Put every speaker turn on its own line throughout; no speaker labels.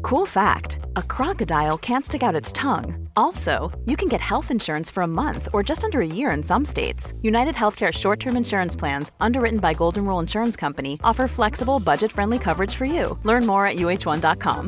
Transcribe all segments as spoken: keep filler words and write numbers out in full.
Cool fact, a crocodile can't stick out its tongue. Also, you can get health insurance for a month or just under a year in some states. United Healthcare short-term insurance plans, underwritten by Golden Rule Insurance Company, offer flexible, budget-friendly coverage for you. Learn more at U H one dot com.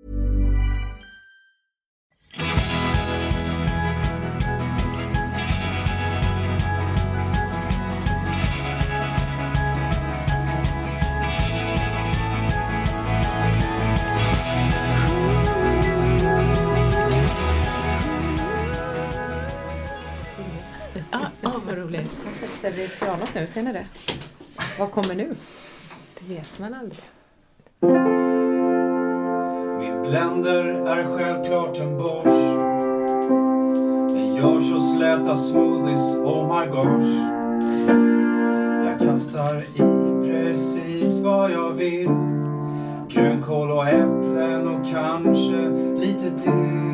Roligt. Han sätter sig vid pianot nu, ser ni det? Vad kommer nu? Det vet man aldrig.
Min blender är självklart en Bosch. Den gör så släta smoothies, oh my gosh. Jag kastar i precis vad jag vill. Grönkål och äpplen och kanske lite till.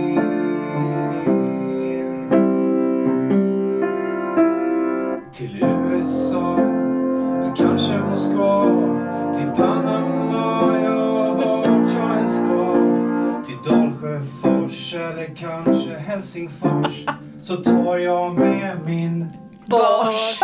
Till U S A, kanske Moskva, till Panama, ja vart jag än ska. Till Dalsjöfors eller kanske Helsingfors, så tar jag med min
Bosch.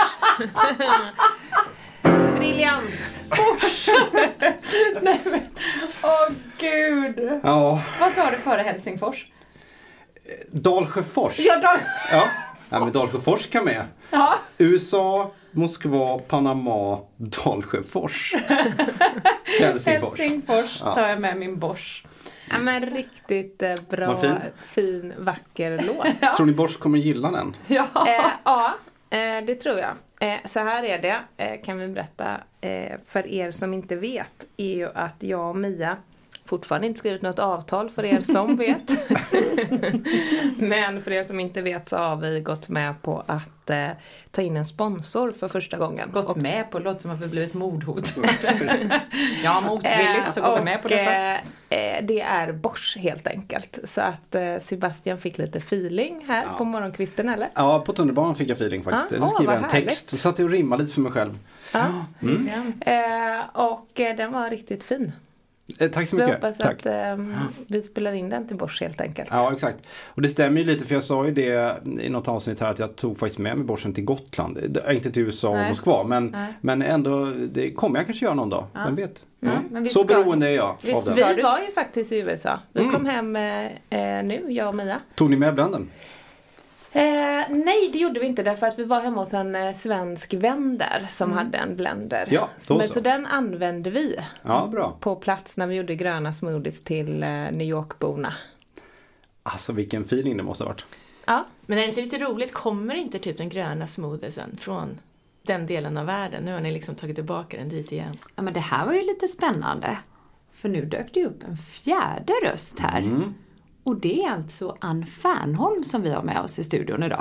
Briljant. Bosch. Nej men, åh gud.
Ja.
Vad sa du före Helsingfors?
Dalsjöfors.
Ja, Dal-
ja. Ja, men Dalsjöfors kan med.
Ja.
U S A, Moskva, Panama, Dalsjöfors. Helsingfors.
Helsingfors tar
ja.
jag med min Bosch. Ja, men riktigt eh, bra,
fin.
fin, vacker låt.
Ja. Tror ni Bosch kommer gilla den?
Ja, eh, ja eh, det tror jag. Eh, så här är det, eh, kan vi berätta eh, för er som inte vet, är ju att jag och Mia fortfarande inte skrivit något avtal för er som vet. Men för er som inte vet så har vi gått med på att eh, ta in en sponsor för första gången.
Gått och, med på låt som har blivit mordhot. Ja, motvilligt så går vi med på detta.
Eh, det är Bosch helt enkelt. Så att eh, Sebastian fick lite feeling här ja. på morgonkvisten, eller?
Ja, på tunnelbanan fick jag feeling faktiskt.
Ah,
nu skriver jag en
härligt.
text. Så satt jag och rimmade lite för mig själv.
Ja.
Mm.
Eh, och eh, den var riktigt fin.
Eh, tack så,
så
mycket.
Jag hoppas
tack.
att eh, vi spelar in den till Bosch helt enkelt.
Ja, exakt. Och det stämmer ju lite, för jag sa ju det i något avsnitt här att jag tog faktiskt med mig Boschen till Gotland. Inte till U S A och
Nej.
Moskva, men, men ändå, det kommer jag kanske göra någon dag. Ja. Vem vet? Ja.
Mm, men vi
så
ska,
beroende är jag
vi,
av det.
Vi var ju faktiskt i U S A. Vi mm. kom hem eh, nu, jag och Mia.
Tog ni med blenden?
Eh, nej, det gjorde vi inte därför att vi var hemma hos en eh, svensk vän där som mm. hade en blender.
Ja,
Men
så.
så den använde vi
ja, bra.
på plats när vi gjorde gröna smoothies till eh, New York-borna.
Alltså vilken feeling det måste ha varit.
Ja.
Men är det inte lite roligt, kommer inte typ den gröna smoothiesen från den delen av världen? Nu har ni liksom tagit tillbaka den dit igen.
Ja, men det här var ju lite spännande. För nu dök det upp en fjärde röst här. Mm. Och det är alltså Ann Fernholm som vi har med oss i studion idag.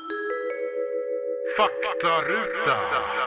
Faktaruta.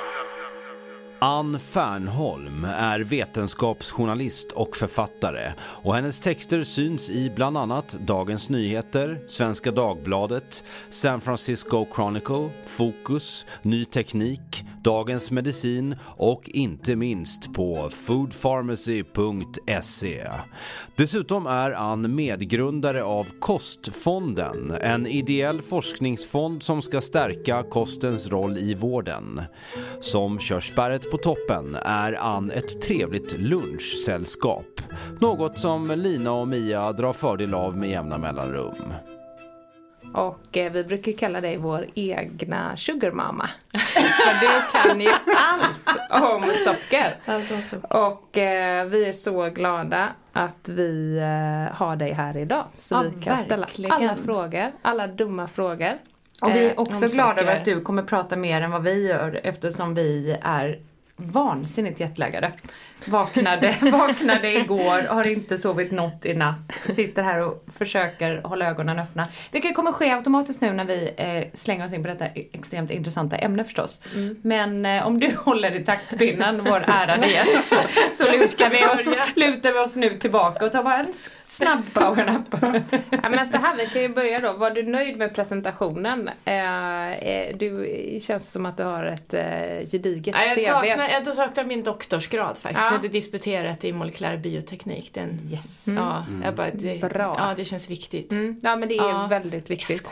Ann Fernholm är vetenskapsjournalist och författare och hennes texter syns i bland annat Dagens Nyheter, Svenska Dagbladet, San Francisco Chronicle, Fokus, Ny Teknik, Dagens Medicin och inte minst på food pharmacy punkt se. Dessutom är Ann medgrundare av Kostfonden, en ideell forskningsfond som ska stärka kostens roll i vården. Som körsbäret på toppen är Ann ett trevligt lunchsällskap. Något som Lina och Mia drar fördel av med jämna mellanrum.
Och eh, vi brukar kalla dig vår egna sugar mama. För du kan ju allt om socker.
Allt om socker.
Och eh, vi är så glada att vi eh, har dig här idag. Så
ja,
vi kan
verkligen.
ställa alla frågor, alla dumma frågor.
Och vi är
eh,
också glada över att du kommer prata mer än vad vi gör, eftersom vi är vansinnigt jetlaggade. Vaknade, vaknade igår, har inte sovit något i natt. Sitter här och försöker hålla ögonen öppna. Vilket kommer ske automatiskt nu när vi eh, slänger oss in på detta extremt intressanta ämne förstås. Mm. Men eh, om du håller i taktpinnen, vår ärade gäst, så lutar vi, oss, lutar vi oss nu tillbaka och tar bara en snabb powernap.
Ja, men så här, vi kan ju börja då. Var du nöjd med presentationen? Eh, eh, du känns som att du har ett eh, gediget
ja, jag
C V.
saknar, jag då saknar min doktorsgrad faktiskt.
Ja.
Jag hade disputerat i molekylär bioteknik. Den,
Yes.
ja, jag bara, det,
Bra.
ja, det känns viktigt.
Mm. Ja, men det är
Ja.
väldigt viktigt.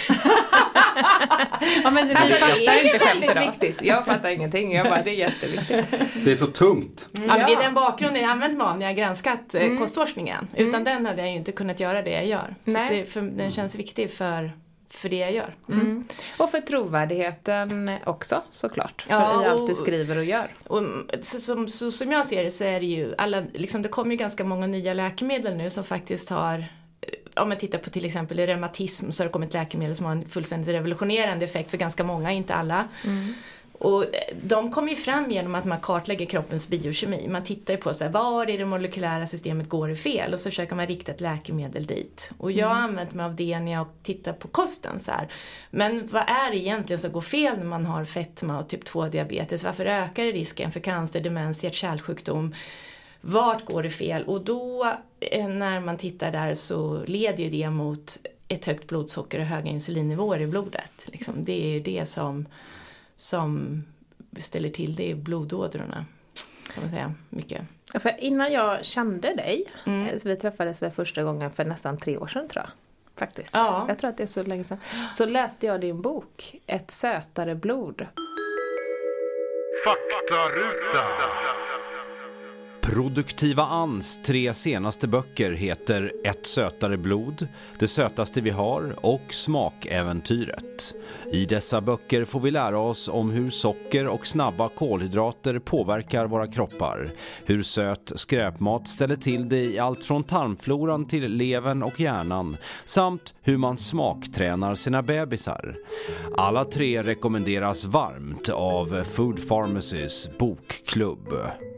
Ja, men vi
Alltså, det
fattar
är
inte skämt
väldigt
idag.
viktigt. Jag fattar ingenting. Jag bara, det är jätteviktigt.
Det är så tungt.
Ja, men det är
Ja.
den bakgrunden jag använt mig av när jag granskat
Mm.
mm. kostforskningen. Utan den hade jag ju inte kunnat göra det jag gör. Så
Nej.
att det, för, den känns viktig för, för det jag gör.
Mm. Och för trovärdigheten också, såklart. För
Ja,
i allt
och-
du skriver och gör.
Och så, som, så, som jag ser det så är det ju alla, liksom det kommer ju ganska många nya läkemedel nu som faktiskt har, om man tittar på till exempel i reumatism så har det kommit läkemedel som har en fullständigt revolutionerande effekt för ganska många, inte alla.
Mm.
Och de kommer ju fram genom att man kartlägger kroppens biokemi. Man tittar ju på så här, var i det molekylära systemet går det fel och så försöker man rikta ett läkemedel dit. Och jag har använt mig av det när jag tittar på kosten så här. Men vad är det egentligen som går fel när man har fetma och typ två diabetes? Varför ökar det risken för cancer, demens, hjärt-kärlsjukdom? Vart går det fel? Och då när man tittar där så leder ju det mot ett högt blodsocker och höga insulinnivåer i blodet. Liksom, det är ju det som, som ställer till det i blodådrorna, kan man säga. Mycket.
För innan jag kände dig,
Mm.
så vi träffades för första gången för nästan tre år sedan tror jag. Faktiskt.
Ja.
Jag tror att det är så länge sedan. Så läste jag din bok, Ett sötare blod.
Faktaruta.
Produktiva Anns tre senaste böcker heter Ett sötare blod, Det sötaste vi har och Smakäventyret. I dessa böcker får vi lära oss om hur socker och snabba kolhydrater påverkar våra kroppar, hur söt skräpmat ställer till det i allt från tarmfloran till levern och hjärnan, samt hur man smaktränar sina bebisar. Alla tre rekommenderas varmt av Food Pharmacys bokklubb.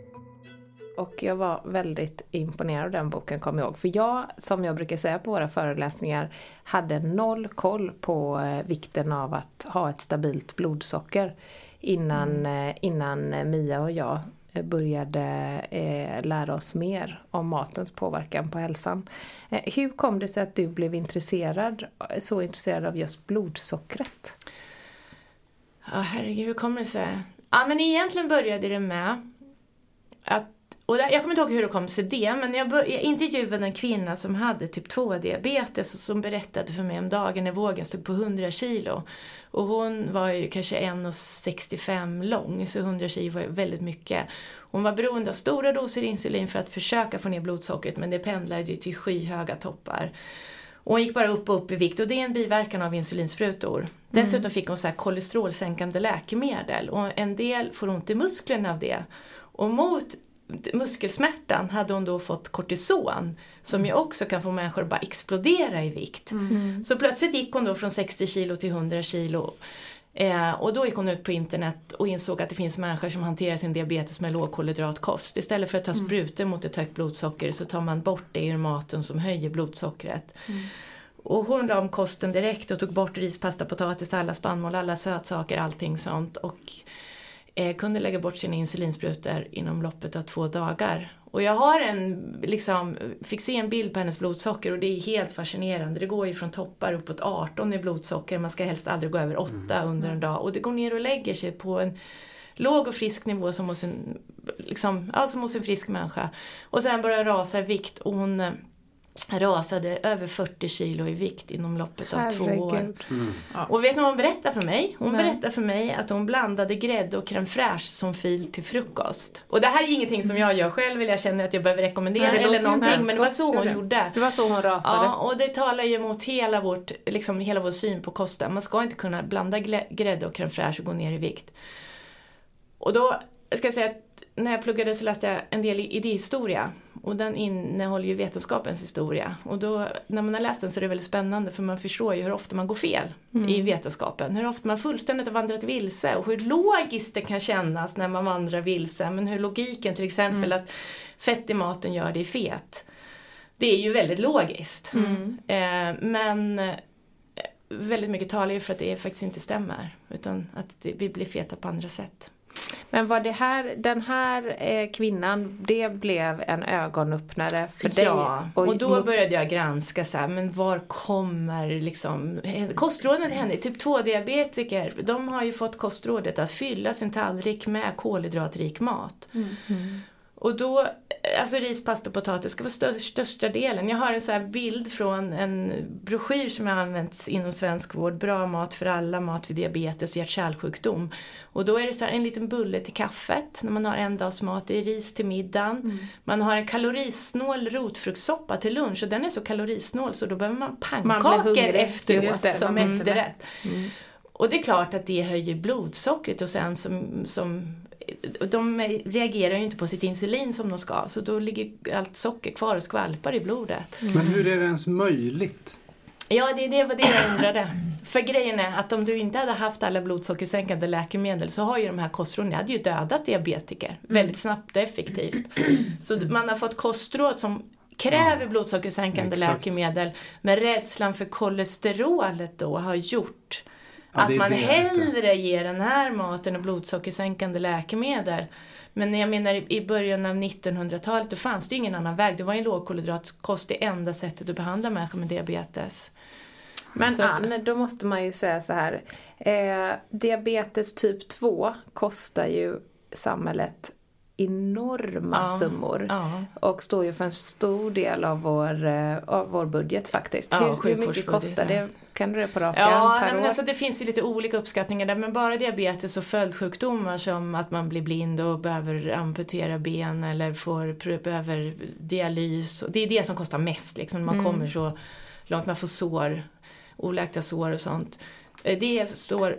Och jag var väldigt imponerad av den boken, kommer jag ihåg. För jag, som jag brukar säga på våra föreläsningar, hade noll koll på eh, vikten av att ha ett stabilt blodsocker innan, mm. eh, innan Mia och jag började eh, lära oss mer om matens påverkan på hälsan. Eh, hur kom det sig att du blev intresserad, så intresserad av just blodsockret?
Ja, herregud, hur kommer det sig? Ja, men egentligen började det med att, och jag kommer inte ihåg hur det kom sig det, men jag, bör, jag intervjuade en kvinna som hade typ två diabetes och som berättade för mig om dagen när vågen stod på hundra kilo. Och hon var ju kanske en komma sextiofem lång, så hundra kilo var väldigt mycket. Hon var beroende av stora doser insulin för att försöka få ner blodsockret, men det pendlade ju till skyhöga toppar. Och hon gick bara upp och upp i vikt, och det är en biverkan av insulinsprutor. Mm. Dessutom fick hon så här kolesterolsänkande läkemedel, och en del får ont i musklerna av det. Och mot muskelsmärtan hade hon då fått kortison, som ju också kan få människor att bara explodera i vikt. Mm. Så plötsligt gick hon då från sextio kilo till hundra kilo. Eh, och då gick hon ut på internet och insåg att det finns människor som hanterar sin diabetes med lågkolhydratkost. Istället för att ta sprutor mot ett högt blodsocker så tar man bort det ur maten som höjer blodsockret. Mm. Och hon la om kosten direkt och tog bort ris, pasta, potatis, alla spannmål, alla sötsaker, allting sånt. Och eh, kunde lägga bort sina insulinsprutor inom loppet av två dagar. Och jag har en, liksom, fick se en bild på hennes blodsocker, och det är helt fascinerande. Det går ju från toppar uppåt arton i blodsocker. Man ska helst aldrig gå över åtta mm. under en dag. Och det går ner och lägger sig på en låg och frisk nivå som hos en, liksom, ja, som hos en frisk människa. Och sen börjar rasa i vikt, och hon rasade över fyrtio kilo i vikt inom loppet av
Herregud.
två år.
Mm.
Och vet ni vad hon berättade för mig? Hon
Nej.
berättade för mig att hon blandade grädde och crème fraîche som fil till frukost. Och det här är ingenting som jag gör själv, eller jag känner att jag behöver rekommendera
Nej, det låter
eller någonting,
inte ens
men det var så
gott,
hon
det.
gjorde.
Det var så hon rasade.
Ja, och det talar ju mot hela, vårt, liksom, hela vår syn på kosten. Man ska inte kunna blanda grädde och crème fraîche och gå ner i vikt. Och då ska jag säga att när jag pluggade så läste jag en del idéhistoria, och den innehåller ju vetenskapens historia. Och då, när man har läst den, så är det väldigt spännande, för man förstår ju hur ofta man går fel mm. i vetenskapen. Hur ofta man fullständigt har vandrat vilse, och hur logiskt det kan kännas när man vandrar vilse. Men hur logiken till exempel mm. att fett i maten gör dig fet. Det är ju väldigt logiskt. Mm. Eh, men väldigt mycket talar ju för att det faktiskt inte stämmer, utan att det, vi blir feta på andra sätt.
Men var det här, den här eh, kvinnan, det blev en ögonöppnare för dig?
Ja, och, och då
mot...
började jag granska så här, men var kommer liksom kostråden till henne? Typ två diabetiker, de har ju fått kostrådet att fylla sin tallrik med kolhydratrik mat.
Mm. Mm.
Och då, alltså ris, pasta, potatis ska vara största, största delen. Jag har en så här bild från en broschyr som har använts inom svensk vård. Bra mat för alla, mat vid diabetes och hjärt-kärlsjukdom. Och då är det så här en liten bulle till kaffet när man har en dags mat. Det är ris till middagen. Mm. Man har en kalorisnål rotfruktsoppa till lunch och den är så kalorisnål så då behöver man pannkakor efteråt som mm. efterrätt. Mm. Och det är klart att det höjer blodsockret och sen som... som de reagerar ju inte på sitt insulin som de ska. Så då ligger allt socker kvar och skvalpar i blodet.
Mm. Men hur är det ens möjligt?
Ja, det, det var det jag undrade. För grejen är att om du inte hade haft alla blodsockersänkande läkemedel så har ju de här kostråden, det hade ju dödat diabetiker. Mm. Väldigt snabbt och effektivt. Så man har fått kostråd som kräver ja. blodsockersänkande Exakt. läkemedel. Men rädslan för kolesterolet då har gjort... Ja, att man hellre ger den här maten och blodsockersänkande läkemedel. Men jag menar i början av nittonhundratalet då fanns det ju ingen annan väg. Det var ju en lågkolhydratkost det enda sättet att behandla människor med diabetes.
Men Ann, då måste man ju säga så här. Eh, diabetes typ två kostar ju samhället enorma
ja,
summor
ja.
och står ju för en stor del av vår, av vår budget faktiskt.
Ja,
hur, hur mycket kostar det? Kan du det på raka
ja,
per
nej,
år?
men alltså det finns ju lite olika uppskattningar där, men bara diabetes och följdsjukdomar som att man blir blind och behöver amputera ben eller får, behöver dialys. Det är det som kostar mest liksom, man mm. kommer så långt, man får sår, oläkta sår och sånt. Det står...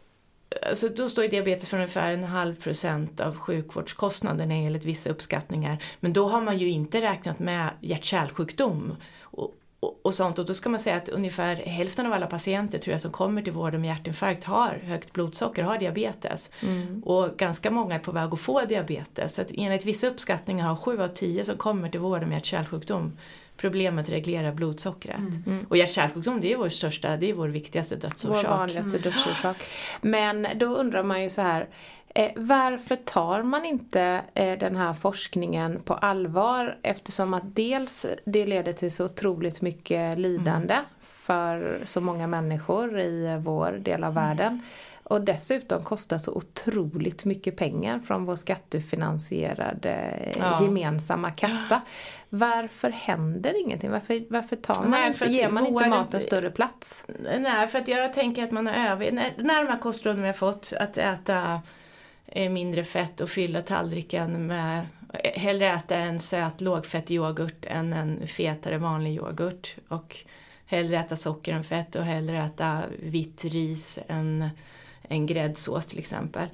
Så då står diabetes för ungefär en halv procent av sjukvårdskostnaderna enligt vissa uppskattningar. Men då har man ju inte räknat med hjärt-kärlsjukdom och, och, och sånt. Och då ska man säga att ungefär hälften av alla patienter tror jag som kommer till vården med hjärtinfarkt har högt blodsocker, har diabetes. Mm. Och ganska många är på väg att få diabetes. Så att enligt vissa uppskattningar har sju av tio som kommer till vården med hjärt-kärlsjukdom problemet att reglera blodsockret. Mm. Mm. Och hjärt-kärlsjukdom, det är vår största, det är vår viktigaste dödsorsak.
Vår vanligaste mm. dödsorsak. Men då undrar man ju så här, eh, varför tar man inte eh, den här forskningen på allvar? Eftersom att dels det leder till så otroligt mycket lidande mm. för så många människor i vår del av mm. världen. Och dessutom kostar så otroligt mycket pengar från vår skattefinansierade ja. gemensamma kassa. Varför händer ingenting? Varför, varför tar man nej, inte, ger man inte maten större plats?
Nej, för att jag tänker att man har över... När, när de här kostråden vi har fått att äta mindre fett och fylla tallriken med... Hellre äta en söt lågfett yoghurt än en fetare vanlig yoghurt. Och hellre äta socker än fett och hellre äta vitt ris än... en gräddsås till exempel.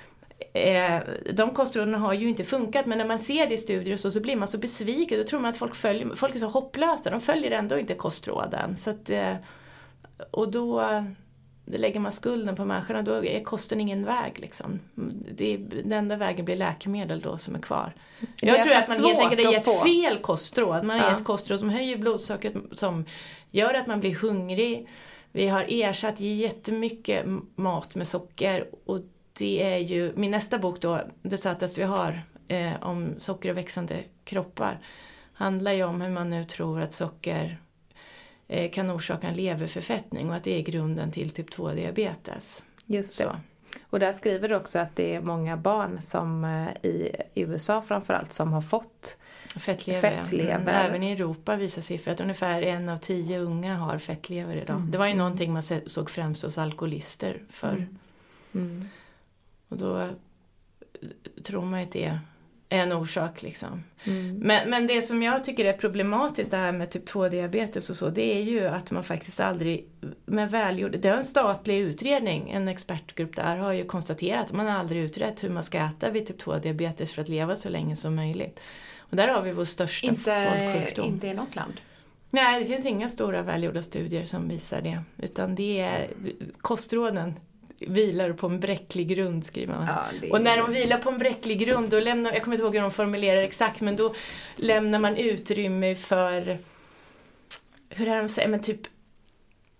Eh, de kostråden har ju inte funkat, men när man ser det i studier och så, så blir man så besviken. Då tror man att folk, följer, folk är så hopplösa. De följer ändå inte kostråden. Så att, eh, och då det lägger man skulden på människorna. Då är kosten ingen väg. Liksom. Det är, den enda vägen blir läkemedel då som är kvar.
Det
Jag
är
tror att man helt enkelt har gett
få.
fel kostråd. Man har
ja.
gett kostråd som höjer blodsockret, som gör att man blir hungrig. Vi har ersatt jättemycket mat med socker och det är ju min nästa bok då, Det sötaste vi har, eh, om socker och växande kroppar, handlar ju om hur man nu tror att socker eh, kan orsaka en leverförfettning och att det är grunden till typ två diabetes.
Just det.
Så.
Och där skriver du också att det är många barn som eh, i U S A framförallt som har fått
fettlever.
fettlever.
Mm, även i Europa visar siffror att ungefär en av tio unga har fettlever idag. Mm. Det var ju någonting man såg främst hos alkoholister för.
Mm. Mm.
Och då tror man att det är en orsak liksom.
Mm.
Men, men det som jag tycker är problematiskt det här med typ två diabetes och så, det är ju att man faktiskt aldrig med välgjord, det är en statlig utredning, en expertgrupp där har ju konstaterat att man har aldrig utrett hur man ska äta vid typ två diabetes för att leva så länge som möjligt. Och där har vi vår största
inte,
folksjukdom.
Inte i något land?
Nej, det finns inga stora välgjorda studier som visar det. Utan det är kostråden vilar på en bräcklig grund, skriver man. Ja, är... Och när de vilar på en bräcklig grund, då lämnar, jag kommer inte ihåg hur de formulerar exakt, men då lämnar man utrymme för, hur är de säger, men typ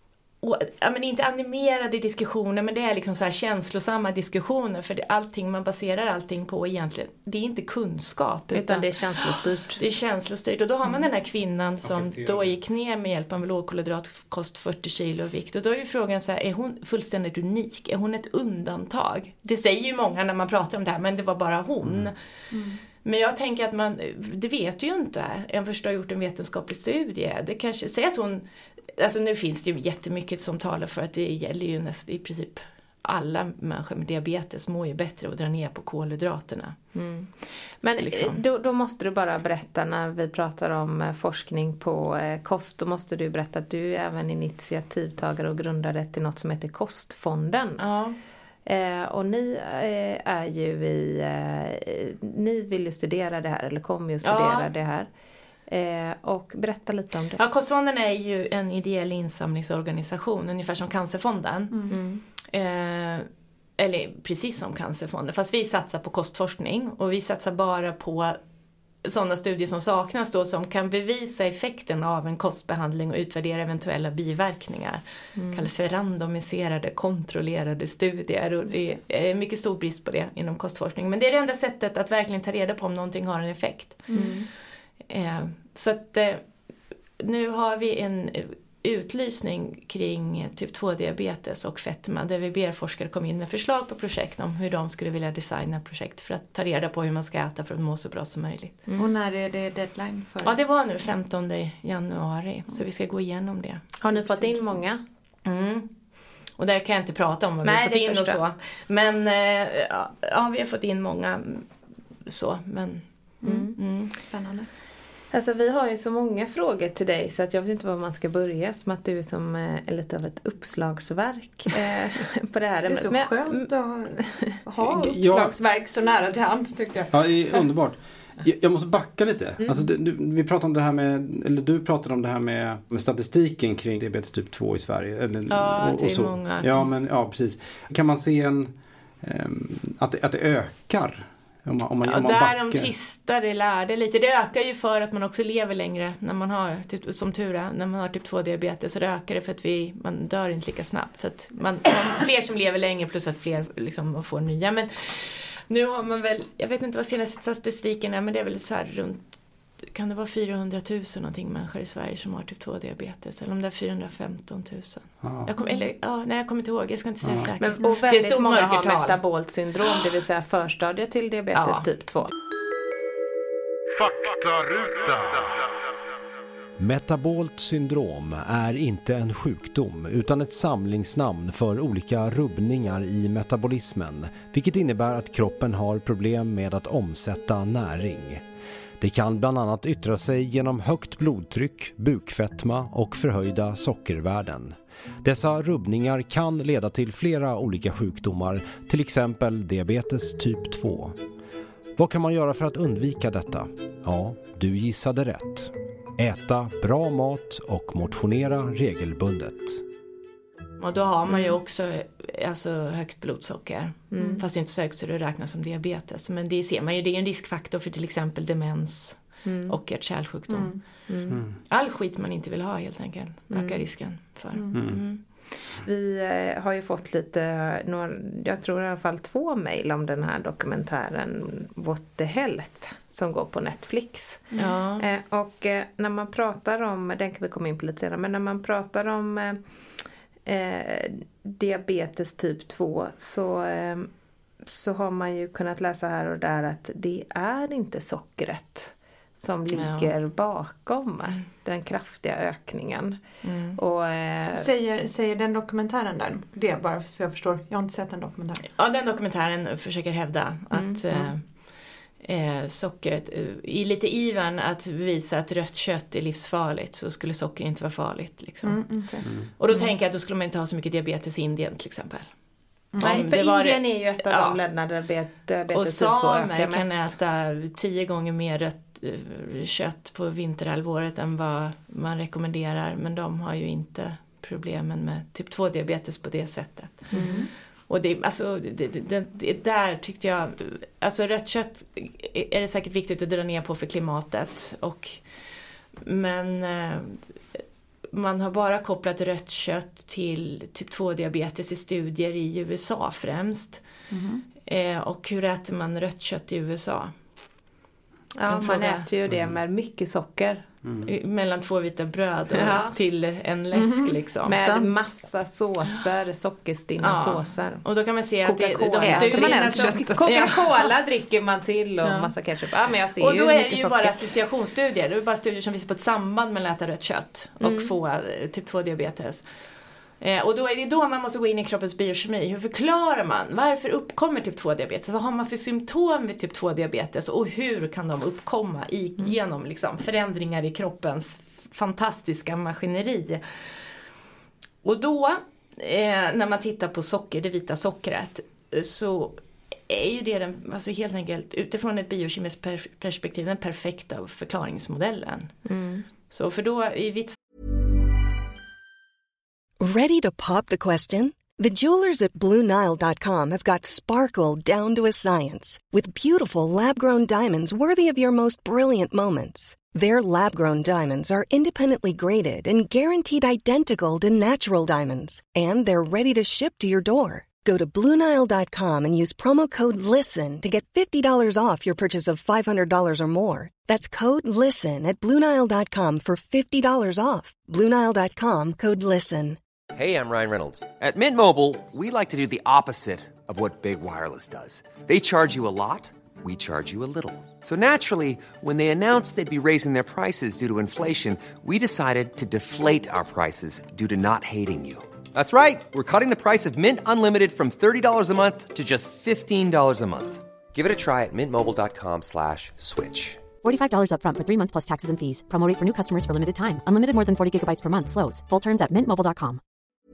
och, ja, men inte animerade diskussioner, men det är liksom så här känslosamma diskussioner, för det, allting, man baserar allting på egentligen, det är inte kunskap,
Utan,
utan
det är känslostyrt.
det är känslostyrt. Och då har man den här kvinnan som då gick ner med hjälp av lågkolhydratkost fyrtio kilo vikt. Och då är ju frågan så här, är hon fullständigt unik? Är hon ett undantag? Det säger ju många när man pratar om det här, men det var bara hon. Mm. Mm. Men jag tänker att man, det vet ju inte. Jag först har gjort en vetenskaplig studie. Det kanske, säg att hon, alltså nu finns det ju jättemycket som talar för att det gäller ju nästan i princip alla människor med diabetes mår ju bättre att dra ner på kolhydraterna.
Mm. Men liksom. då, då måste du bara berätta, när vi pratar om forskning på eh, kost, då måste du berätta att du är även initiativtagare och grundare till något som heter Kostfonden.
Ja.
Eh, och ni eh, är ju i, eh, ni vill ju studera det här, eller kommer ju studera ja. det här. Eh, och berätta lite om det.
Ja, Kostfonden är ju en ideell insamlingsorganisation, ungefär som Cancerfonden. Mm. Eh, eller precis som Cancerfonden, fast vi satsar på kostforskning, och vi satsar bara på sådana studier som saknas då, som kan bevisa effekten av en kostbehandling och utvärdera eventuella biverkningar. Mm. Kallas för randomiserade, kontrollerade studier, och det är mycket stor brist på det inom kostforskning. Men det är det enda sättet att verkligen ta reda på om någonting har en effekt. Mm. Eh, så att eh, nu har vi en utlysning kring typ två-diabetes och fetma, där vi ber forskare komma in med förslag på projekt om hur de skulle vilja designa projekt för att ta reda på hur man ska äta för att må så bra som möjligt.
Mm. Och när är det deadline för?
Ja, det var nu femtonde januari, så vi ska gå igenom det.
Har ni fått in många?
Mm. Och där kan jag inte prata om vad Nej, vi har fått in och så. Men eh, ja, vi har fått in många så, men
mm. Mm. Spännande.
Alltså vi har ju så många frågor till dig, så att jag vet inte var man ska börja, som att du är som eh, lite av ett uppslagsverk eh, på det här.
Det är så Men, skönt att ha uppslagsverk så nära till hands, tycker jag.
Ja, det är underbart. Jag, jag måste backa lite. Mm. Alltså, du, du, vi pratade om det här med, eller du pratade om det här med, med statistiken kring diabetes typ två i Sverige. Eller,
ja,
och,
det är
och så.
många.
Alltså. Ja, men ja, precis. Kan man se en, um, att, det, att det ökar? Om man, om man,
ja,
om man
där
backar.
de tvistar, det lärde lite. Det ökar ju för att man också lever längre när man har, typ, som tur är, när man har typ två diabetes, så det ökar det för att vi, man dör inte lika snabbt. Så att man, fler som lever längre plus att fler liksom får nya. Men nu har man väl, jag vet inte vad senaste statistiken är, men det är väl så här runt, kan det vara fyrahundratusen någonting människor i Sverige som har typ två diabetes, eller om det är fyrahundrafemtontusen. Ah. Jag kom, eller ja, nej, jag kommer inte ihåg, jag ska inte säga ah. säkert.
Men, och väldigt det är många har metabolt syndrom, det vill säga förstadiet till diabetes ja. typ två.
Faktaruta. Metabolt syndrom är inte en sjukdom utan ett samlingsnamn för olika rubbningar i metabolismen, vilket innebär att kroppen har problem med att omsätta näring. Det kan bland annat yttra sig genom högt blodtryck, bukfetma och förhöjda sockervärden. Dessa rubbningar kan leda till flera olika sjukdomar, till exempel diabetes typ två. Vad kan man göra för att undvika detta? Ja, du gissade rätt. Äta bra mat och motionera regelbundet.
Och då har man ju också alltså, högt blodsocker.
Mm.
Fast inte så högt så det räknas som diabetes. Men det ser man ju, det är en riskfaktor för till exempel demens mm. och hjärt-kärlsjukdom.
Mm. Mm.
All skit man inte vill ha helt enkelt ökar mm. risken för.
Mm. Mm. Vi eh, har ju fått lite, några, jag tror i alla fall två mejl om den här dokumentären What the Health som går på Netflix.
Ja.
Eh, och eh, när man pratar om, den kan vi komma in på lite senare, men när man pratar om eh, eh, diabetes typ två så, eh, så har man ju kunnat läsa här och där att det är inte sockret som ligger ja. bakom mm. den kraftiga ökningen. Mm. Och, eh,
säger, säger den dokumentären där, det bara så jag förstår, jag har inte sett den dokumentären.
Ja, den dokumentären försöker hävda
mm.
att eh, eh, sockret, i lite ivern att visa att rött kött är livsfarligt, så skulle socker inte vara farligt. Liksom.
Mm, okay.
mm.
Och då mm. tänker jag att då skulle man inte ha så mycket diabetes i Indien till exempel.
Nej, för Indien är ju ett av ja. de länderna där diabetes
och
typ två ökar mest.
Och samer kan äta tio gånger mer rött kött på vinterhalvåret än vad man rekommenderar, men de har ju inte problemen med typ två diabetes på det sättet.
Mm.
Och det, alltså, det, det, det där tyckte jag, alltså rött kött är det säkert viktigt att dra ner på för klimatet, och men man har bara kopplat rött kött till typ två diabetes i studier i U S A främst. Mm. Eh, och hur äter man rött kött i U S A?
Ja, man fråga. äter ju det med mycket socker.
Mm. Mellan två vita bröd och ja. till en läsk mm. liksom.
Med massa såser, sockerstinna ja. såser.
Och då kan man se att
Coca-Cola,
det, de studierna som,
Coca-Cola dricker man till och ja. massa ketchup. Ja, men jag ser
och då
ju
är det ju
socker.
bara associationsstudier. Det är bara studier som visar på ett samband mellan att äta rött kött och mm. få typ två diabetes. Eh, och då är det då man måste gå in i kroppens biokemi. Hur förklarar man? Varför uppkommer typ två diabetes? Vad har man för symptom vid typ två diabetes? Och hur kan de uppkomma i, mm. genom liksom, förändringar i kroppens fantastiska maskineri? Och då, eh, när man tittar på socker, det vita sockret, så är ju det den, alltså helt enkelt utifrån ett biokemiskt per- perspektiv den perfekta förklaringsmodellen. Mm. Så för då i vitt.
Ready to pop the question? The jewelers at Blue Nile dot com have got sparkle down to a science with beautiful lab-grown diamonds worthy of your most brilliant moments. Their lab-grown diamonds are independently graded and guaranteed identical to natural diamonds, and they're ready to ship to your door. Go to Blue Nile dot com and use promo code LISTEN to get fifty dollars off your purchase of five hundred dollars or more. That's code LISTEN at Blue Nile dot com for fifty dollars off. Blue Nile dot com, code LISTEN.
Hey, I'm Ryan Reynolds. At Mint Mobile, we like to do the opposite of what Big Wireless does. They charge you a lot, we charge you a little. So naturally, when they announced they'd be raising their prices due to inflation, we decided to deflate our prices due to not hating you. That's right. We're cutting the price of Mint Unlimited from thirty dollars a month to just fifteen dollars a month. Give it a try at mintmobile.com slash switch.
forty-five dollars up front for three months plus taxes and fees. Promo rate for new customers for limited time. Unlimited more than forty gigabytes per month. Slows full terms at mint mobile dot com.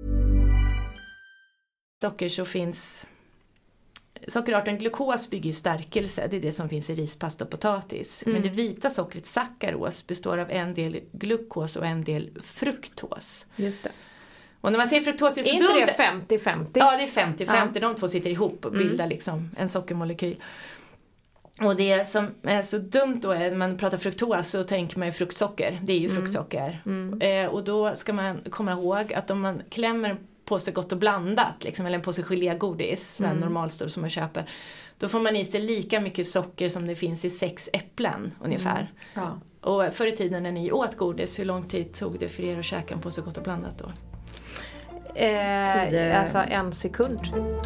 Socker så finns sockerarten glukos bygger ju stärkelse. Det är det som finns i ris, pasta och potatis. Mm. Men det vita sockret sackaros består av en del glukos och en del fruktos.
Just det.
Och när man säger fruktos det är så
inte
dumt.
Det femtio femtio?
Ja, det är femtio femtio.
Ja.
De två sitter ihop och bildar mm. liksom en sockermolekyl. Och det som är så dumt då är när man pratar fruktos så tänker man ju fruktsocker. Det är ju mm. fruktsocker. Mm. Eh, och då ska man komma ihåg att om man klämmer på sig gott och blandat, liksom, eller en påse gelégodis, mm. normalstor som man köper, då får man i sig lika mycket socker som det finns i sex äpplen ungefär.
Mm. Ja.
Och förr i tiden när ni åt godis, hur lång tid tog det för er att käka en påse gott och blandat då?
Eh, alltså en sekund.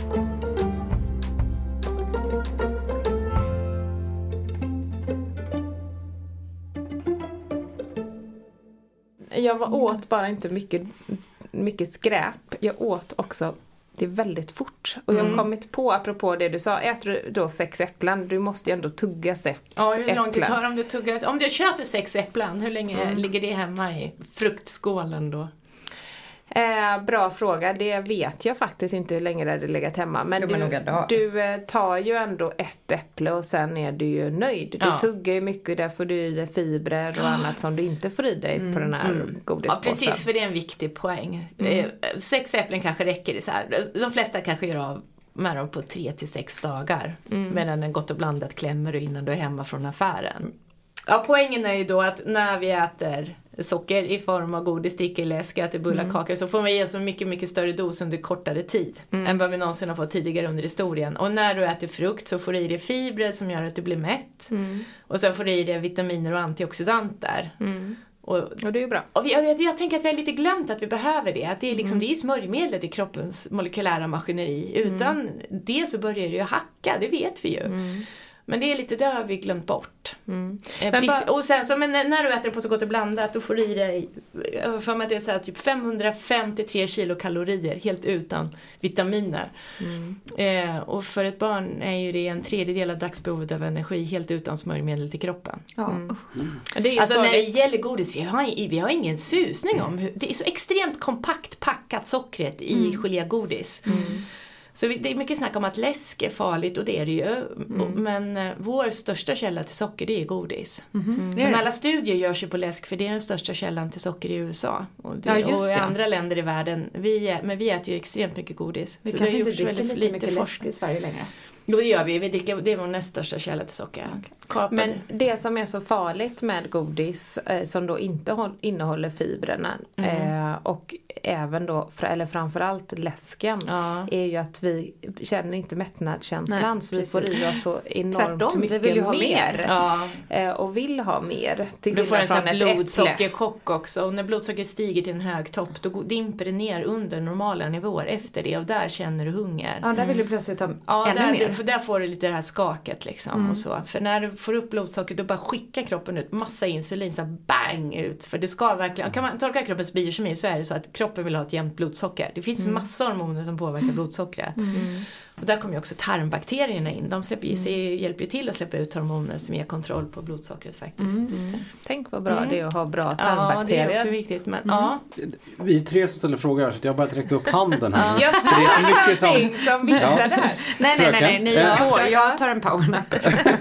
Jag var åt bara inte mycket, mycket skräp. Jag åt också det väldigt fort. Och jag har mm. kommit på, apropå det du sa, äter du då sex äpplen, du måste ju ändå tugga sex äpplen.
Ja, hur lång tid tar det om du tuggar? Om du köper sex äpplen, hur länge mm. ligger det hemma i fruktskålen då?
Eh, bra fråga, det vet jag faktiskt inte hur länge det hade legat hemma. Men du, du eh, tar ju ändå ett äpple och sen är du ju nöjd. Du ja. tuggar ju mycket, där får du i dig fibrer och annat som du inte får i dig mm. på den här mm. godispåsen.
Ja, precis, för det är en viktig poäng. Mm. Eh, sex äpplen kanske räcker. Så här. De flesta kanske gör av med dem på tre till sex dagar. Mm. Medan en gott och blandat klämmer du innan du är hemma från affären. Ja, poängen är ju då att när vi äter socker i form av godis, dricker, läsk, äter bullar, mm. kakor, så får man i oss en mycket, mycket större dos under kortare tid mm. än vad vi någonsin har fått tidigare under historien. Och när du äter frukt så får du i dig fibrer som gör att du blir mätt. Mm. Och sen får du i dig vitaminer och antioxidanter. Mm. Och,
och det är ju bra.
Och vi, jag, jag tänker att vi har lite glömt att vi behöver det. Att det är liksom, mm. det är smörjmedlet i kroppens molekylära maskineri. Utan mm. det så börjar det ju hacka, det vet vi ju. Mm. Men det är lite, det har vi glömt bort. Mm. Eh, men bara, och sen så, men när du äter på så gott och blandat, då får du i dig, för mig att det är så här, typ femhundrafemtiotre kilokalorier helt utan vitaminer. Mm. Eh, och för ett barn är ju det en tredjedel av dagsbehovet av energi helt utan smörjmedel till kroppen. Ja. Mm. Mm. Det är alltså när det gäller godis, vi har, vi har ingen susning om hur, det är så extremt kompakt packat sockret i mm. gelégodis. Mm. Så det är mycket snack om att läsk är farligt, och det är det ju. Mm. Men vår största källa till socker, det är godis. Mm. Men alla studier görs ju på läsk, för det är den största källan till socker i U S A. Och, det, ja, och i andra länder i världen. Vi, men vi äter ju extremt mycket godis.
Vi
så
kan
det har
inte
gjorts
dricka
väldigt
lite
lite
mycket
forskning
läsk i Sverige längre.
Jo, det gör vi. vi dricker, det är vår näst största källa till socker. Okay.
Men det som är så farligt med godis eh, som då inte håll, innehåller fibrerna mm. eh, och även då, eller framförallt läsken
ja.
är ju att vi känner inte mättnadskänslan. Så vi får i oss så enormt
Tvärtom,
mycket
vi vill ju ha
mer.
mer. Ja.
Eh, och vill ha mer. Till
du får en sån
ett
blodsockerchock också. Och när blodsocker stiger till en hög topp då dimper det ner under normala nivåer efter det. Och där känner du hunger.
Ja, där vill du plötsligt ha
ja,
ännu
där,
mer.
För där får du lite det här skaket liksom. Mm. Och så. För när du får upp blodsocker då bara skickar kroppen ut massa insulin så här bang ut. För det ska verkligen, kan man tolka kroppens biokemi så är det så att kroppen vill ha ett jämnt blodsocker. Det finns mm. massa hormoner som påverkar blodsockret. Mm. Och där kommer ju också tarmbakterierna in. De släpper ju, mm. hjälper ju till att släppa ut hormoner som ger kontroll på blodsockret faktiskt.
Mm.
Just det.
Tänk vad bra mm. det är att ha bra
Ja,
tarmbakterier.
det är också viktigt. Men,
mm.
ja.
Vi tre som ställer frågor så jag bara räcka upp handen här.
Jag
för det är så mycket som...
som viftar
ja.
där.
Nej, nej, nej, nej, ni
ja.
två. Jag tar en powernap.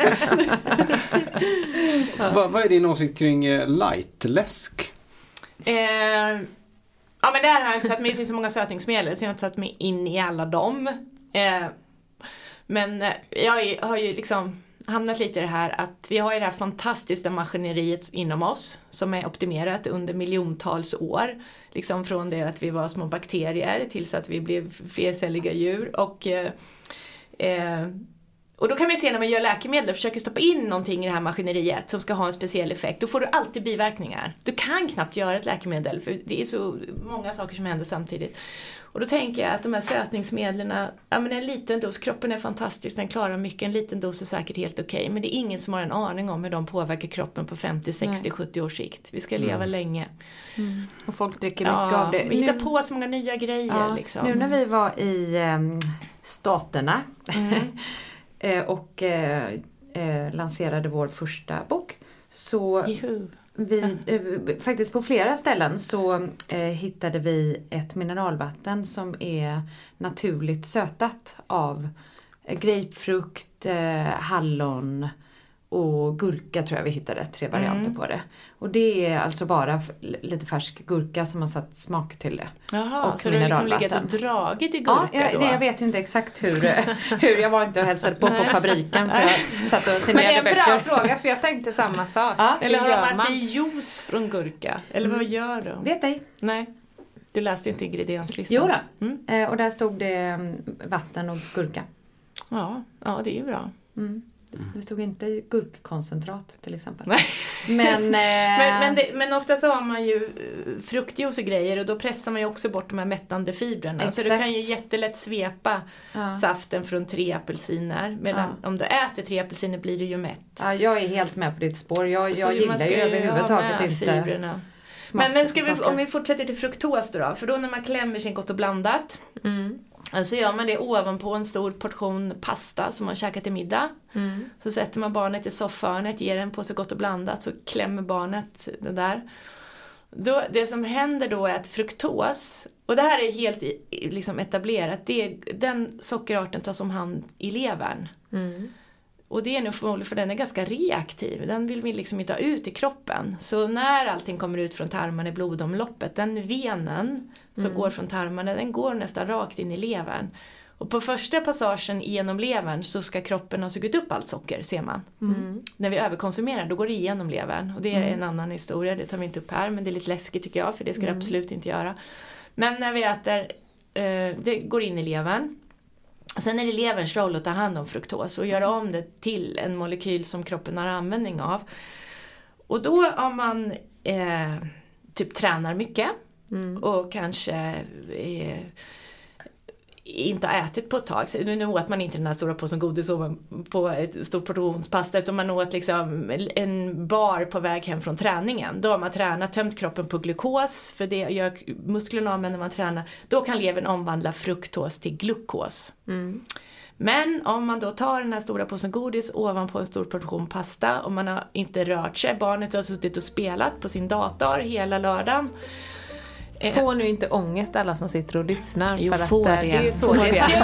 vad, vad är din åsikt kring eh, lightläsk?
Eh, ja, men där har jag inte satt mig. Det finns så många sötningsmedel så jag har inte satt mig in i alla dem. Eh, men eh, jag har ju liksom hamnat lite i det här att vi har ju det här fantastiska maskineriet inom oss som är optimerat under miljontals år. Liksom från det att vi var små bakterier tills att vi blev flercelliga djur. Och, eh, eh, och då kan man se när man gör läkemedel och försöker stoppa in någonting i det här maskineriet som ska ha en speciell effekt. Då får du alltid biverkningar. Du kan knappt göra ett läkemedel för det är så många saker som händer samtidigt. Och då tänker jag att de här sötningsmedlen, ja men en liten dos, kroppen är fantastisk, den klarar mycket, en liten dos är säkert helt okej. Okay, men det är ingen som har en aning om hur de påverkar kroppen på femtio, sextio, sjuttio års sikt. Vi ska leva mm. länge.
Mm. Och folk dricker mycket
ja,
av det.
Vi hittar på så många nya grejer.
Ja,
liksom.
Nu när vi var i eh, Staterna mm. och eh, eh, lanserade vår första bok så...
Juhu.
Vi, eh, faktiskt på flera ställen så eh, hittade vi ett mineralvatten som är naturligt sötat av eh, grapefrukt, eh, hallon och gurka tror jag vi hittade tre varianter mm. på det. Och det är alltså bara f- lite färsk gurka som har satt smak till det.
Jaha, och så du har liksom legat och dragit i gurka
ja, jag,
då?
Nej, jag vet ju inte exakt hur, hur jag var inte och hälsade på på fabriken för jag satt och signerade böcker.
Men det är en bra fråga för jag tänkte samma sak.
Ja, eller har de haft i juice från gurka? Eller mm. vad gör de?
Vet ej.
Nej. Du läste inte ingredienslistan?
Jo då. Mm. Eh, och där stod det vatten och gurka.
Ja, ja det är ju bra.
Mm. Det stod inte gurkkoncentrat till exempel.
Nej.
Men, eh...
men, men, det, men ofta så har man ju fruktjuice och grejer och då pressar man ju också bort de här mättande fibrerna.
Exakt.
Så du kan ju jättelätt svepa
ja.
saften från tre apelsiner. Medan ja. om du äter tre apelsiner blir du ju mätt.
Ja, jag är helt med på ditt spår. Jag, jag gillar ju överhuvudtaget inte
fibrerna. Men, men ska vi, om vi fortsätter till fruktos då, då? För då när man klämmer sin Gott och blandat
mm.
så gör man det ovanpå en stor portion pasta som man käkar till middag.
Mm.
Så sätter man barnet i soffhörnet, ger den på sig Gott och blandat så klämmer barnet det där. Då, det som händer då är att fruktos, och det här är helt liksom etablerat, det är, den sockerarten tas om hand i levern.
Mm. Och
det är nog förmodligen för den är ganska reaktiv. Den vill vi liksom inte ha ut i kroppen. Så när allting kommer ut från tarmarna i blodomloppet, den venen som mm. går från tarmarna, den går nästan rakt in i levern. Och på första passagen genom levern så ska kroppen ha sugit upp allt socker, ser man.
Mm.
När vi överkonsumerar, då går det igenom levern. Och det är
mm.
en annan historia, det tar vi inte upp här. Men det är lite läskigt tycker jag, för det ska
mm.
det absolut inte göra. Men när vi äter, eh, det går in i levern. Sen är det leverns roll att ta hand om fruktos och göra om det till en molekyl som kroppen har användning av. Och då om man eh, typ tränar mycket mm. och kanske eh, inte har ätit på ett tag. Så nu åt man inte den här stora påsen godis på ett stort portionspasta utan man åt liksom en bar på väg hem från träningen. Då har man tränat, tömt kroppen på glukos för det gör musklerna av när man tränar. Då kan levern omvandla fruktos till glukos.
Mm.
Men om man då tar den här stora påsen godis ovanpå en stor portion pasta och man har inte rört sig, barnet har suttit och spelat på sin dator hela lördagen.
Får nu inte ångest alla som sitter och lyssnar.
Jo,
för
får
att
det.
det är ju så
får
det är.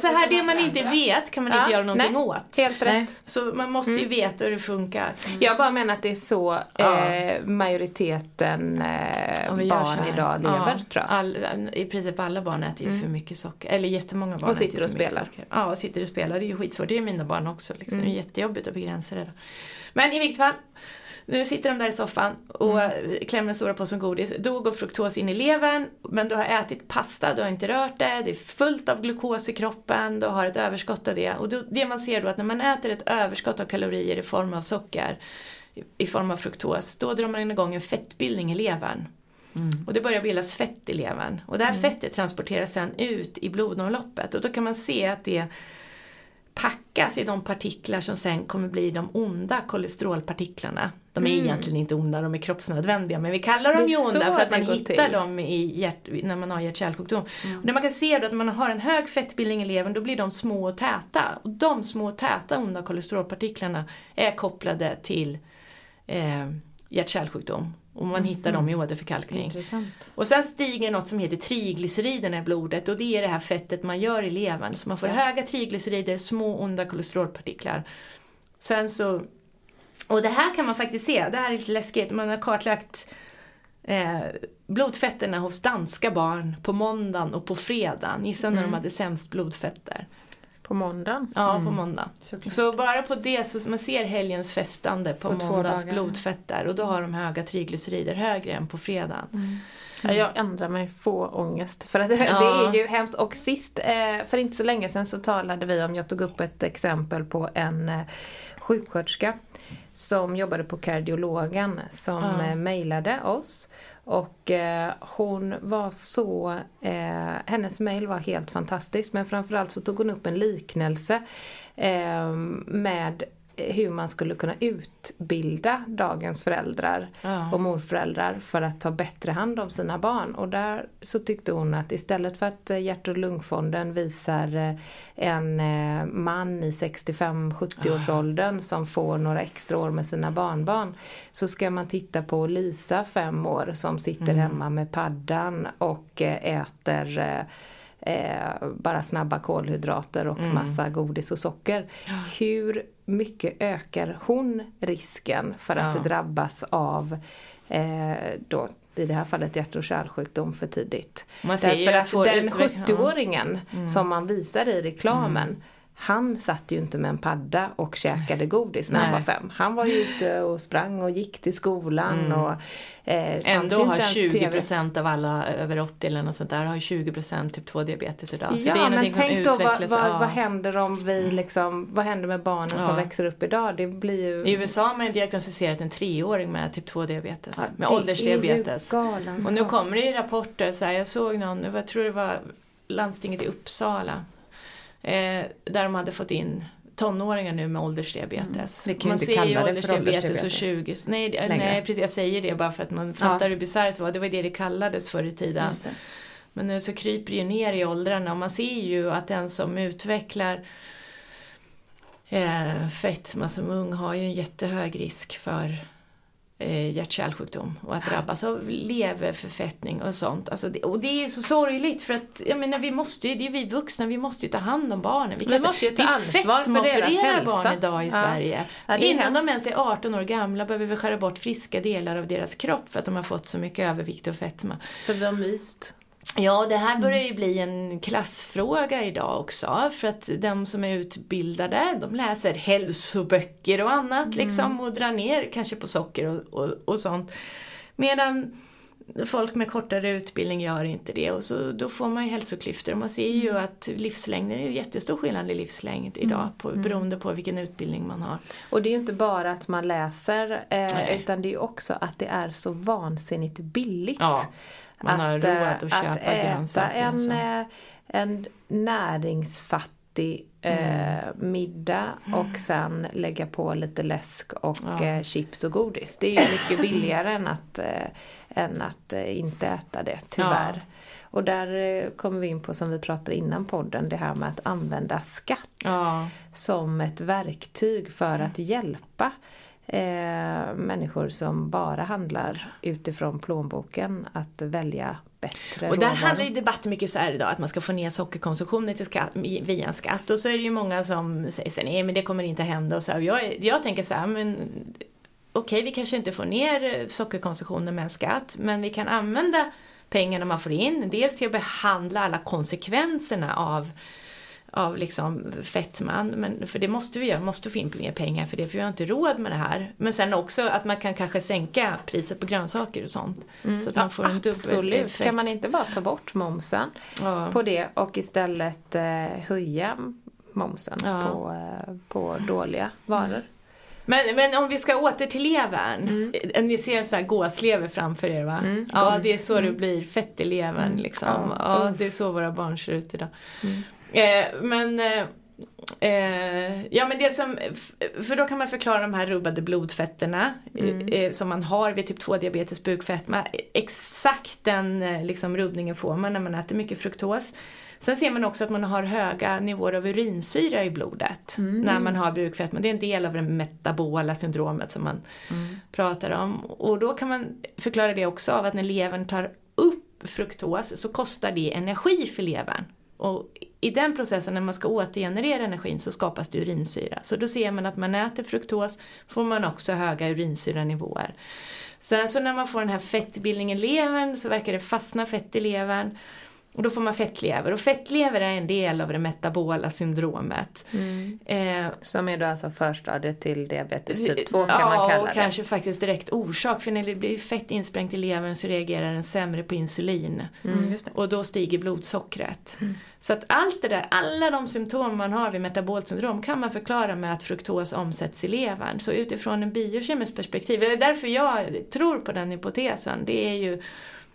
så här, det man inte vet kan man
Ja,
inte göra någonting
nej,
åt.
Helt rätt.
Nej.
Så man måste ju veta hur det funkar.
Mm. Jag bara menar att det är så
Ja.
eh, majoriteten eh,
Om vi gör så
barn
här.
idag lever,
Ja,
tror jag.
All, I princip alla barn äter ju för mycket socker. Eller jättemånga barn
Och sitter
äter ju
och
för mycket
spelar.
socker. Ja, och sitter och spelar. Det är ju skitsvårt. Det är ju mina barn också. Liksom.
Mm.
Det är jättejobbigt att begränsa det då. Men i vilket fall, nu sitter de där i soffan och mm. klämmer en stora påse godis. Då går fruktos in i levern, men du har ätit pasta, du har inte rört det, det är fullt av glukos i kroppen, du har ett överskott av det. Och då, det man ser då att när man äter ett överskott av kalorier i form av socker, i, i form av fruktos, då drar man igång en fettbildning i levern. Mm. Och det börjar bildas fett i levern. Och det här mm. fettet transporteras sedan ut i blodomloppet. Och då kan man se att det packas i de partiklar som sen kommer bli de onda kolesterolpartiklarna. De är mm. egentligen inte onda, de är kroppsnödvändiga, men vi kallar dem ju onda för att man hittar till. dem i hjärt, när man har hjärt-kärlsjukdom. Mm. Och det man kan se då att man har en hög fettbildning i levern, då blir de små och täta. Och de små och täta onda kolesterolpartiklarna är kopplade till eh, hjärt-kärlsjukdom. Och man hittar mm. dem i åderförkalkning.
Intressant.
Och sen stiger något som heter triglyceriderna i blodet. Och det är det här fettet man gör i levern. Så man får ja. höga triglycerider, små onda kolesterolpartiklar. Sen så... Och det här kan man faktiskt se. Det här är lite läskigt. Man har kartlagt eh, blodfetterna hos danska barn på måndagen och på fredagen. Gissa när mm. de hade sämst blodfetter.
På måndagen?
Ja, mm. på måndag. Såklart. Så bara på det så man ser helgens festande på, på måndags blodfetter. Och då har de höga triglycerider högre än på fredagen. Mm.
Ja, jag ändrar mig, få ångest. För att det, ja. det är ju hemskt. Och sist, eh, för inte så länge sedan så talade vi om, jag tog upp ett exempel på en eh, sjuksköterska som jobbade på kardiologen som ja. eh, mejlade oss. Och eh, hon var så, eh, hennes mejl var helt fantastisk, men framförallt så tog hon upp en liknelse eh, med hur man skulle kunna utbilda dagens föräldrar ja. och morföräldrar för att ta bättre hand om sina barn. Och där så tyckte hon att istället för att hjärt- och lungfonden visar en man i sextiofem till sjuttio års åldern som får några extra år med sina barnbarn, så ska man titta på Lisa, fem år, som sitter mm. hemma med paddan och äter Eh, bara snabba kolhydrater och mm. massa godis och socker. Ja. Hur mycket ökar hon risken för att ja. drabbas av eh, då, i det här fallet hjärt- och kärlsjukdom för tidigt? Man Därför att, att den sjuttio-åringen ja. mm. som man visar i reklamen, mm. han satt ju inte med en padda och käkade godis när Nej. han var fem. Han var ju ute och sprang och gick till skolan mm. och eh,
ändå har tjugo procent av alla över åttio eller något sånt där har tjugo procent typ två diabetes idag. Så
ja,
det är
men tänk då vad, vad,
ja.
vad händer om vi liksom, vad händer med barnen ja. som växer upp idag? Det blir ju...
I U S A har man diagnostiserat en treåring med typ två diabetes. Ja, med åldersdiabetes. Och nu kommer det ju rapporter så här, jag såg någon, jag tror det var landstinget i Uppsala. Eh, där de hade fått in tonåringar nu med åldersdiabetes.
Mm.
Man ser ju åldersdiabetes och tjugo. Nej, nej, precis, jag säger det bara för att man fattar ja. hur bisarrt det var. Det var det det kallades förr i tiden. Men nu så kryper det ju ner i åldrarna. Och man ser ju att den som utvecklar eh, fetma som ung har ju en jättehög risk för eh, hjärt-kärlsjukdom och att drabbas av leverförfettning och sånt. Alltså det, och det är ju så sorgligt för att jag menar, vi måste ju, det är vi vuxna, vi måste ju ta hand om barnen. Vi,
vi måste ju ta ansvar för deras hälsa.
Barn idag i
ja.
Sverige.
Ja,
innan de ens är arton år gamla behöver vi skära bort friska delar av deras kropp för att de har fått så mycket övervikt och fetma.
För de har myst.
Ja, det här börjar ju bli en klassfråga idag också. För att de som är utbildade, de läser hälsoböcker och annat mm. liksom. Och drar ner kanske på socker och, och, och sånt. Medan folk med kortare utbildning gör inte det. Och så, då får man ju hälsoklyftor. Och man ser ju mm. att livslängden är ju jättestor skillnad i livslängd idag. På, mm. beroende på vilken utbildning man har.
Och det är ju inte bara att man läser. Eh, utan det är ju också att det är så vansinnigt billigt.
Ja. Man har
att,
råd att köpa
att äta en,
en,
en näringsfattig mm. eh, middag mm. och sen lägga på lite läsk och ja. eh, chips och godis. Det är ju mycket billigare än att, eh, än att eh, inte äta det, tyvärr. Ja. Och där eh, kommer vi in på, som vi pratade innan podden, det här med att använda skatt ja. som ett verktyg för att hjälpa eh, människor som bara handlar utifrån plånboken att välja bättre
och där
råvaror.
handlar ju debatten mycket så här idag att man ska få ner sockerkonsumtionen till skatt, via en skatt, och så är det ju många som säger så, nej men det kommer inte hända och så här. Och jag, jag tänker så här, men okej, vi kanske inte får ner sockerkonsumtionen med en skatt, men vi kan använda pengarna man får in dels till att behandla alla konsekvenserna av av liksom fettman, men för det måste vi göra, måste få in mer pengar för det, för vi har inte råd med det här. Men sen också att man kan kanske sänka priset på grönsaker och sånt. Mm. Så att man får en dubbel
Absolut,
effekt.
kan man inte bara ta bort momsen
ja.
på det och istället eh, höja momsen
ja.
på, eh, på dåliga varor. Mm.
Men, men om vi ska åter till levern. Mm. Ni ser så här gåslever framför er, va? Mm. Ja, det är så det blir, fett i levern mm. liksom. Ja, ja, det är så våra barn ser ut idag. Mm. Eh, men eh, eh, ja, men det som, för då kan man förklara de här rubbade blodfetterna mm. eh, som man har vid typ två diabetes bukfetma. Exakt den eh, liksom rubbningen får man när man äter mycket fruktos. Sen ser man också att man har höga nivåer av urinsyra i blodet mm. när man har bukfetma. Det är en del av det metabola syndromet som man mm. pratar om. Och då kan man förklara det också av att när levern tar upp fruktos så kostar det energi för levern. Och i den processen när man ska återgenerera energin så skapas det urinsyra. Så då ser man att man äter fruktos får man också höga urinsyranivåer. Sen så när man får den här fettbildningen i levern så verkar det fastna fett i levern. Och då får man fettlever. Och fettlever är en del av det metabola syndromet. Mm. Eh,
Som är då alltså förstadiet till diabetes typ två kan
ja,
man kalla det.
Ja, och kanske faktiskt direkt orsak. För när det blir fett insprängt i levern så reagerar den sämre på insulin.
Mm, just det.
Och då stiger blodsockret. Mm. Så att allt det där, alla de symptom man har vid metabolsyndrom kan man förklara med att fruktos omsätts i levern. Så utifrån en biokemisk perspektiv, det är därför jag tror på den hypotesen, det är ju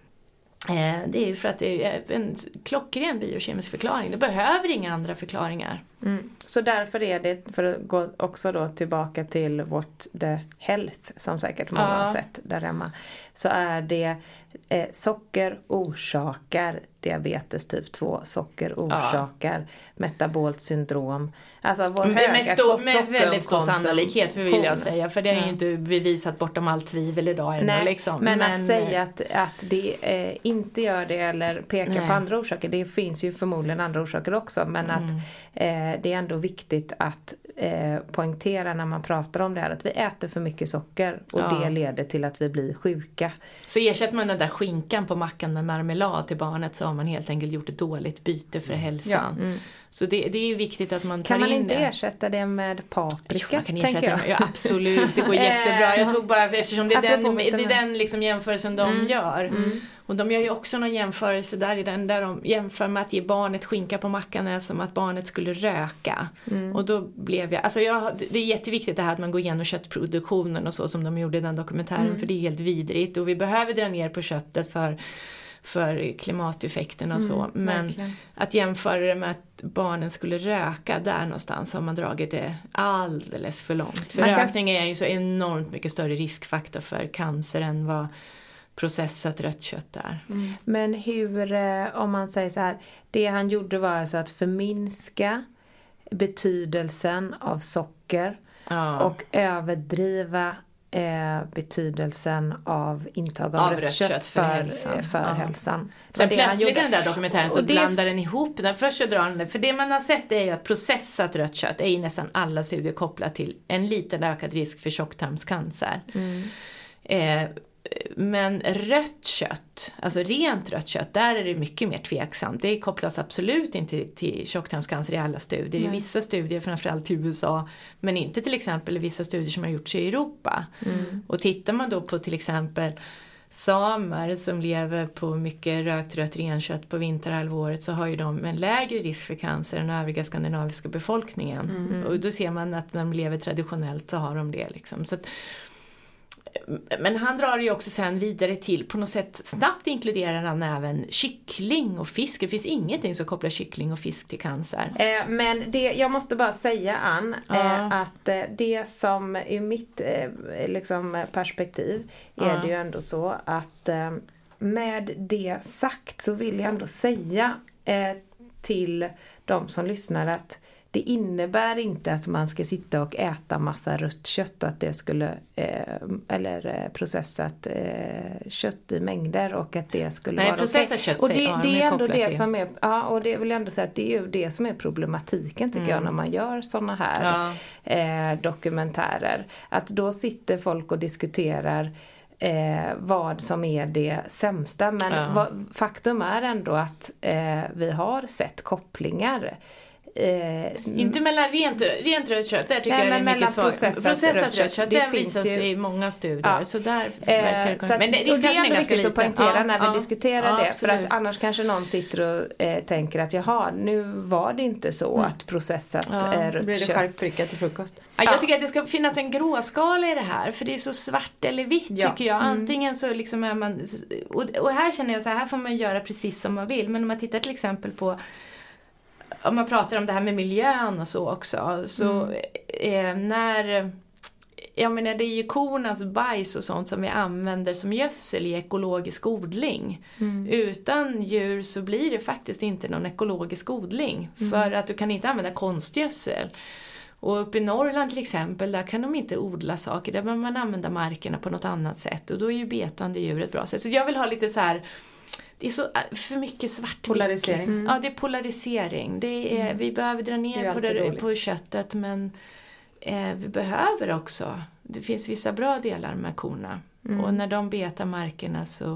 Det är ju för att det är en klockren biokemisk förklaring. Det behöver inga andra förklaringar.
Mm. Så därför är det, för att gå också då tillbaka till vårt The Health som säkert många har sett där hemma. Så är det eh, socker orsakar diabetes typ två. Socker orsakar ja. metabolt syndrom. Alltså vår
med,
höga
med, stor, med väldigt stor sannolikhet för vill jag säga. För det är ja. ju inte bevisat bortom allt tvivel idag ännu.
Nej,
liksom.
men,
men
att säga att, att det eh, inte gör det eller peka nej. på andra orsaker. Det finns ju förmodligen andra orsaker också. Men mm. att eh, det är ändå viktigt att eh, poängtera när man pratar om det här. Att vi äter för mycket socker och ja. det leder till att vi blir sjuka.
Så ersätter man den där skinkan på mackan med marmelad till barnet så har man helt enkelt gjort ett dåligt byte för hälsan. Ja. Mm. Så det, det är ju viktigt att man tar in det.
Kan man inte det. ersätta det med paprika?
Jo, man kan ersätta jag. det. Ja, absolut, det går jättebra. Jag tog bara, eftersom det är den, det är den liksom jämförelsen de mm. gör. Mm. Och de gör ju också någon jämförelse där i den där de jämför med att ge barnet skinka på mackan är som att barnet skulle röka. Mm. Och då blev jag, alltså jag, det är jätteviktigt det här att man går igenom köttproduktionen och så som de gjorde i den dokumentären. Mm. För det är helt vidrigt och vi behöver dra ner på köttet för för klimateffekten och så. Mm, men verkligen. Att jämföra det med att barnen skulle röka där någonstans har man dragit det alldeles för långt. För man rökning kan... är ju så enormt mycket större riskfaktor för cancer än vad processat rött kött är.
Mm. Men hur, om man säger så här, det han gjorde var alltså att förminska betydelsen av socker ja. och överdriva Eh, betydelsen av intag av, av rött kött, kött för, för hälsan. För ja. hälsan.
Sen plötsligt i den där dokumentären så det... blandar den ihop den. Först så drar den, för det man har sett är ju att processat rött kött är i nästan alla studier kopplat till en liten ökad risk för tjocktarmscancer. Mm. Eh, men rött kött, alltså rent rött kött, där är det mycket mer tveksamt. Det kopplas absolut inte till tjocktarmscancer i alla studier. Nej. I vissa studier, framförallt i U S A, men inte till exempel i vissa studier som har gjorts i Europa. Mm. Och tittar man då på till exempel samer som lever på mycket rökt rött renkött på vinterhalvåret så har ju de en lägre risk för cancer än övriga skandinaviska befolkningen. Mm. Och då ser man att när de lever traditionellt så har de det liksom. Så att men han drar ju också sen vidare till på något sätt snabbt inkluderar han även kyckling och fisk. Det finns ingenting som kopplar kyckling och fisk till cancer.
Eh, men det, jag måste bara säga Ann ja. eh, att eh, det som i mitt eh, liksom perspektiv är ja. det ju ändå så att eh, med det sagt så vill jag ändå säga eh, till de som lyssnar att det innebär inte att man ska sitta och äta massa rött kött, att det skulle eh, eller processat eh, kött i mängder och att det skulle
Nej,
vara
processat
okej.
kött
och det,
ja,
det är ändå det
till.
som är ja, och det vill jag ändå säga att det är ju det som är problematiken tycker mm. jag när man gör såna här
ja.
eh, dokumentärer, att då sitter folk och diskuterar Eh, vad som är det sämsta, men
ja.
vad, faktum är ändå att eh, vi har sett kopplingar eh,
inte mellan rent, rent rött kött, där tycker
nej,
jag det är mycket svagt.
processat,
processat rött kött, det, det visas
ju
i många studier
ja.
så där
eh,
verkar
så att,
men det,
det, det är ändå viktigt att poängtera ja, när vi
ja,
diskuterar
ja,
det,
absolut.
för att annars kanske någon sitter och eh, tänker att jaha, nu var det inte så mm. att processat
ja,
är rött
blir det
kött.
skärptrycka till frukost.
Ja, jag tycker att det ska finnas en gråskala i det här, för det är så svart eller vitt ja. tycker jag. Antingen mm. så liksom är man, och, och här känner jag så här, här får man göra precis som man vill, men om man tittar till exempel på, om man pratar om det här med miljön och så också, så mm. eh, när jag menar det är ju kornas bajs och sånt som vi använder som gödsel i ekologisk odling. Mm. Utan djur så blir det faktiskt inte någon ekologisk odling, mm. för att du kan inte använda konstgödsel. Och uppe i Norrland till exempel, där kan de inte odla saker, där man använder markerna på något annat sätt, och då är ju betande djur ett bra sätt. Så jag vill ha lite så här, det är så för mycket svart.
Polarisering.
Mm. Ja, det är polarisering. Det är, mm. Vi behöver dra ner det på, det, på köttet, men eh, vi behöver också, det finns vissa bra delar med korna. Mm. Och när de betar markerna så,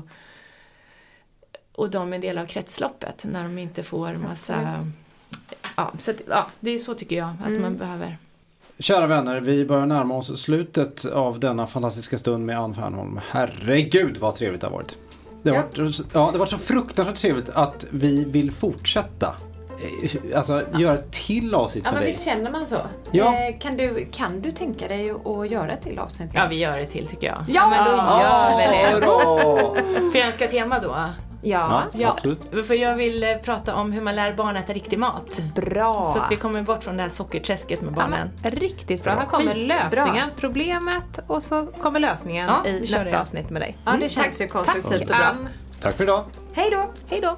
och de är en del av kretsloppet, när de inte får massa... Absolut. Ja, så att, ja, det är så tycker jag att mm. man behöver.
Kära vänner, vi börjar närma oss slutet av denna fantastiska stund med Ann Fernholm. Herregud vad trevligt det har varit. Det har, ja. varit, ja, det har varit så fruktansvärt trevligt att vi vill fortsätta. Alltså ja. göra ett till avsnitt
ja,
med
men
dig.
Visst känner man så?
Ja.
Eh, kan, du, kan du tänka dig att göra ett till avsnitt?
Ja, vi gör ett till tycker jag.
Ja, men då
ja,
gör vi
det. För jag önskar tema då.
Ja,
ja, absolut.
För jag vill eh, prata om hur man lär barn äta riktig mat.
Bra.
Så att vi kommer bort från det här sockerträsket med barnen.
Ja, riktigt bra. Här kommer lösningen, problemet och så kommer lösningen ja, i nästa det. avsnitt med dig.
Ja, det känns
tack,
ju konstruktivt
tack,
och bra.
Ann.
Tack för idag.
Hej då. Hej då.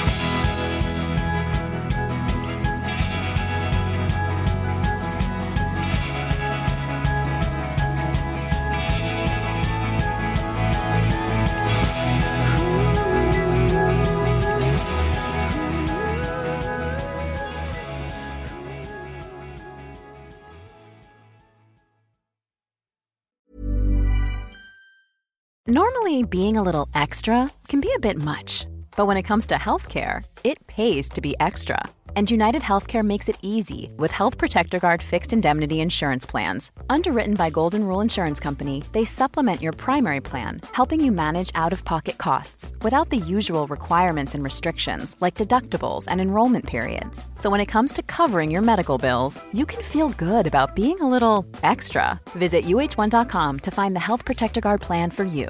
Normally, being a little extra can be a bit much, but when it comes to healthcare, it pays to be extra. And United Healthcare makes it easy with Health Protector Guard fixed indemnity insurance plans. Underwritten by Golden Rule Insurance Company, they supplement your primary plan, helping you manage out-of-pocket costs without the usual requirements and restrictions like deductibles and enrollment periods. So when it comes to covering your medical bills, you can feel good about being a little extra. Visit U H one dot com to find the Health Protector Guard plan for you.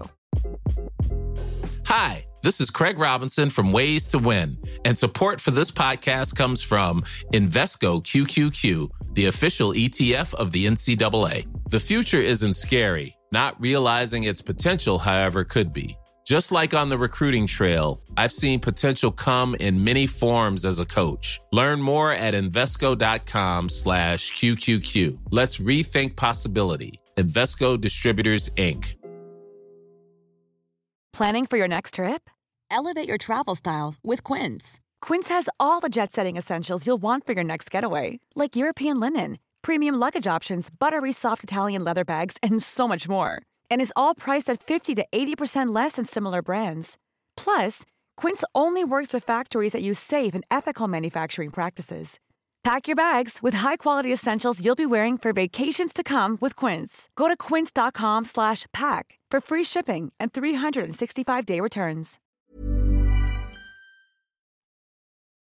Hi, this is Craig Robinson from Ways to Win, and support for this podcast comes from Invesco Q Q Q, the official E T F of the N C double A. The future isn't scary. Not realizing its potential, however, could be. Just like on the recruiting trail, I've seen potential come in many forms as a coach. Learn more at Invesco.com slash QQQ. Let's rethink possibility. Invesco Distributors, Incorporated.
Planning for your next trip? Elevate your travel style with Quince. Quince has all the jet-setting essentials you'll want for your next getaway, like European linen, premium luggage options, buttery soft Italian leather bags, and so much more. And is all priced at fifty to eighty percent less than similar brands. Plus, Quince only works with factories that use safe and ethical manufacturing practices. Pack your bags with high-quality essentials you'll be wearing for vacations to come with Quince. Go to quince.com slash pack for free shipping and three sixty-five day returns.